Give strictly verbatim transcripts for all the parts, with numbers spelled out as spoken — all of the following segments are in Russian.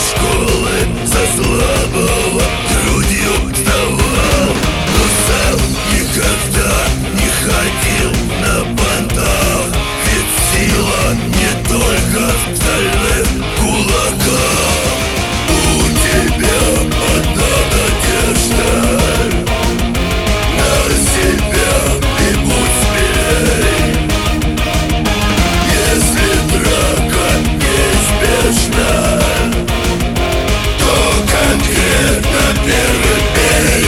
школы со слабого грудью вставал, но сам никогда не ходил на понтах. Ведь сила не только в стальных кулаках. У тебя одна надежда на себя, и будь смелей. Если драка неизбежна, то конкретно первый бей.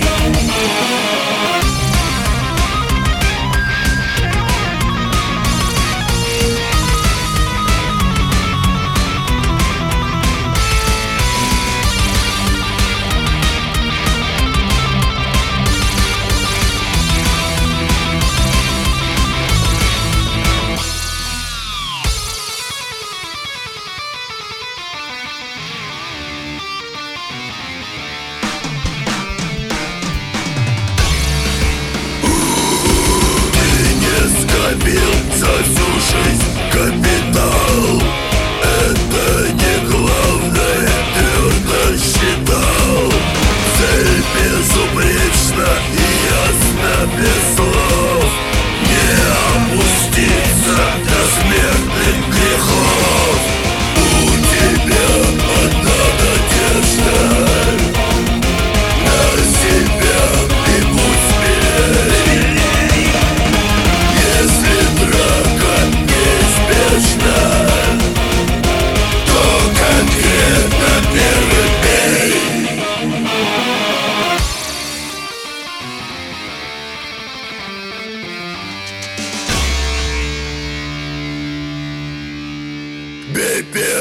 Скопил за всю жизнь капитал. Это не главное, твердо считал. Цель безупречна и ясна без слов. Не опуститься до смертных грехов. У тебя одна надежда на себя, и будь смелей. Если драка неизбежна, то конкретно первый бей. Бей, бей.